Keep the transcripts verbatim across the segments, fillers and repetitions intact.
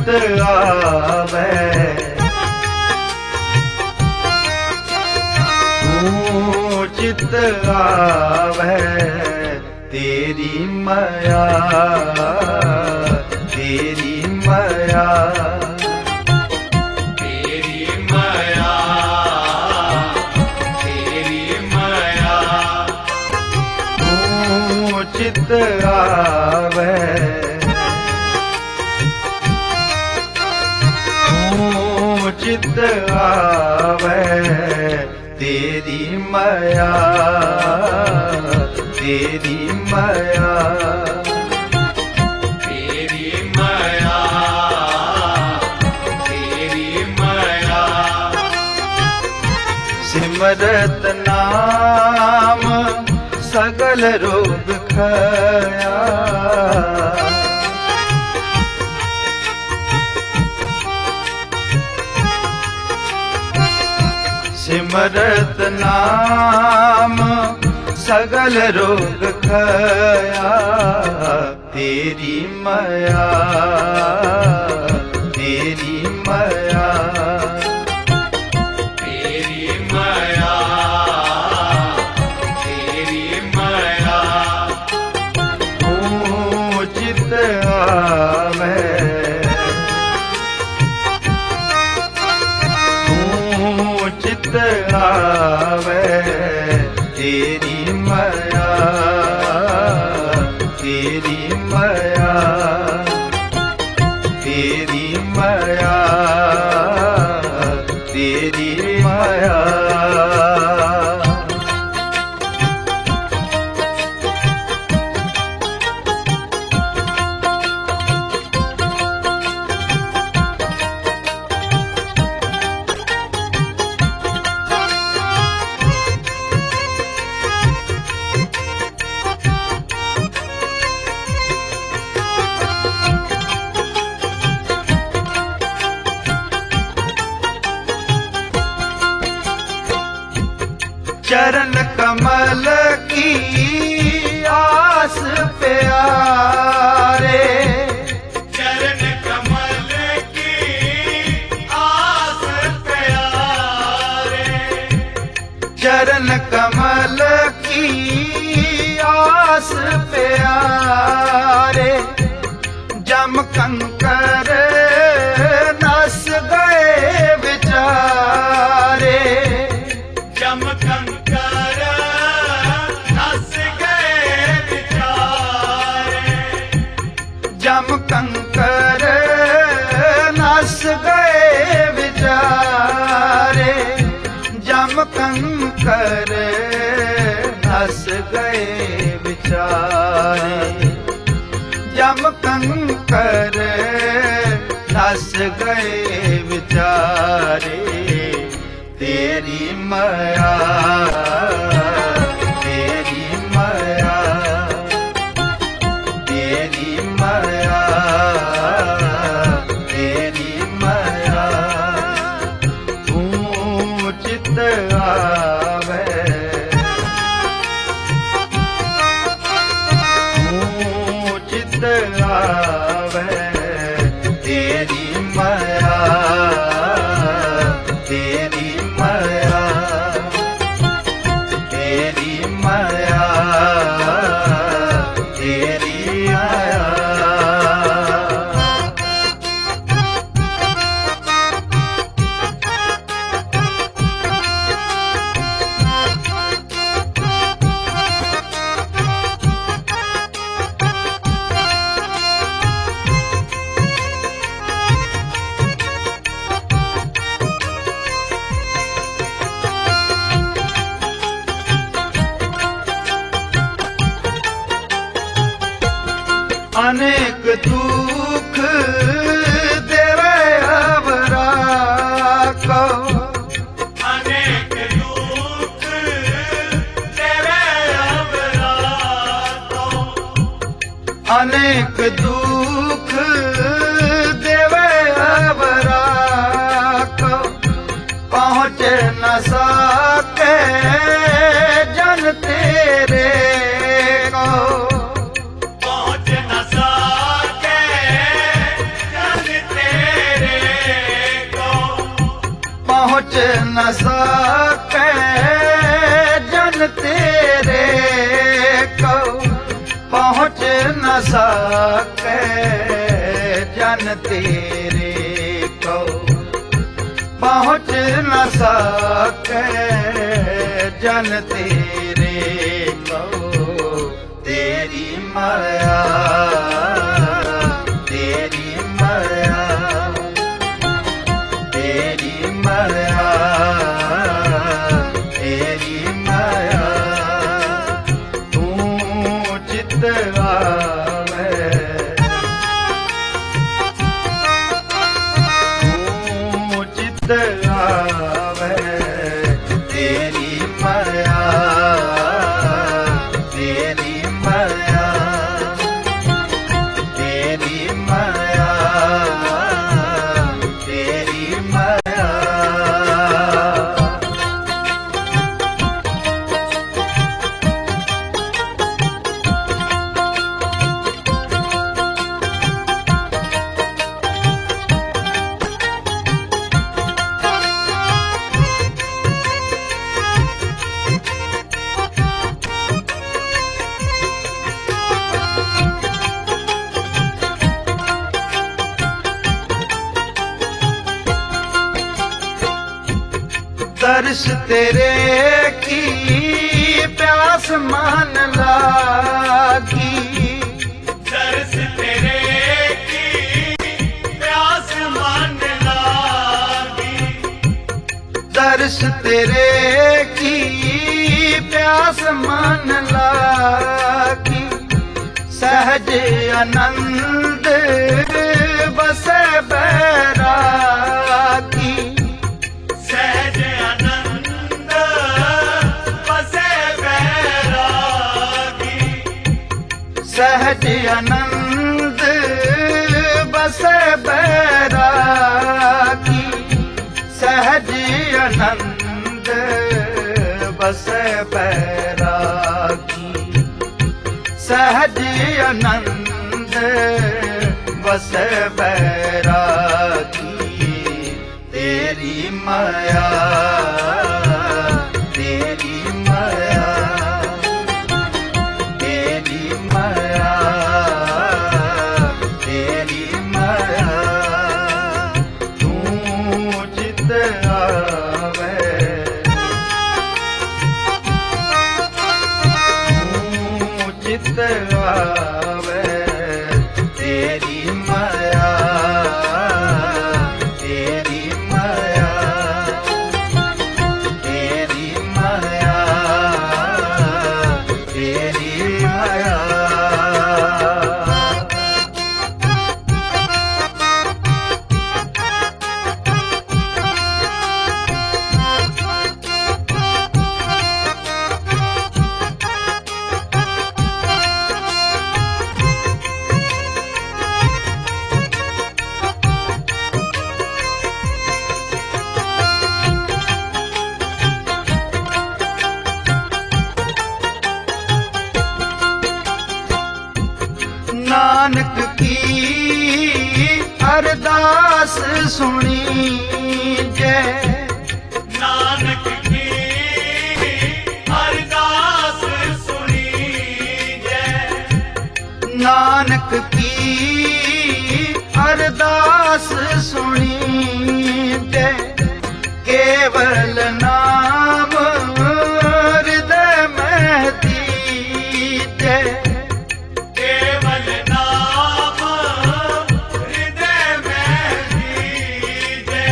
चित आवे, तू चित आवे तेरी माया, तेरी माया, तेरी माया, तेरी माया, तू चित आवे, तू चित आवे तेरी माया, तेरी माया, तेरी माया, तेरी माया, सिमरत नाम सगल रोग खया, सिमरत नाम सगल रोग खया, तेरी माया, तेरी माया, तेरी माया, तेरी माया, तू चित आवे, तू चित आवे तेरी माया, तेरी माया, तेरी माया, तेरी माया। चरण कमल की आस प्यारे, चरण कमल की आस प्यारे, चरण कमल की आस प्यारे, जम कंकर नस गए विचारे, जम कंकर नस गए विचारे, जम कंकर नस गए विचारे, जम कंकर नस गए विचारे, जम कंकर नस गए विचारे, तेरी माया, तेरी माया, तेरी माया, तेरी माया, तू चित आवे, तू चित आवे तेरी माया, तेरी माया, तेरी माया, तेरी आया। अनेक दुख देवे अवरा को, अनेक दुख देवे अवरा को, अनेक दुख देवे अवरा को, पहुँचे न सके जन तेरे को, पहुँच न सके जन तेरे न सके जन तेरे को पहुँच न सके जन तेरे को पहुँच न सके जन तेरे को तेरी माया तेरी माया तेरी माया तेरी माया तू चित आवे तू चित आवे तेरी माया तेरी माया तेरी माया तेरी माया दर्श तेरे की प्यास मान लागी दर्श तेरे की प्यास मान लागी दर्श तेरे की प्यास मान लागी सहज आनंद बस बैरागी सहज आनंद बसे बैरागी सहज आनंद बस बैरागी सहज आनंद बस बैरागी सहज आनंद बस बैरागी तेरी माया तेरी माया तेरी माया तेरी माया तू चित आवे तू चित आवे तेरी माया तेरी माया तेरी माया तेरी माया नानक की अरदास सुनी जय नानक की अरदास सुनी जय नानक की अरदास सुनी जय केवल नाम हृदय में दीजे केवल नाम हृदय में दीजे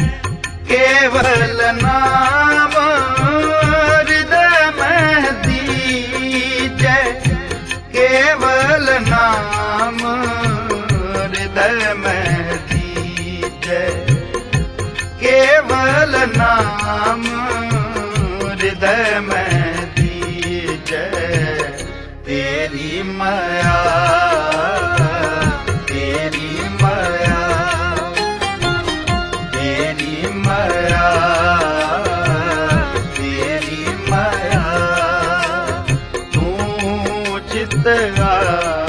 केवल नाम हृदय में दीजे केवल नाम हृदय में दीजे केवल नाम हृदय में दीजे तेरी माया तेरी माया तेरी माया तेरी माया तू चित आ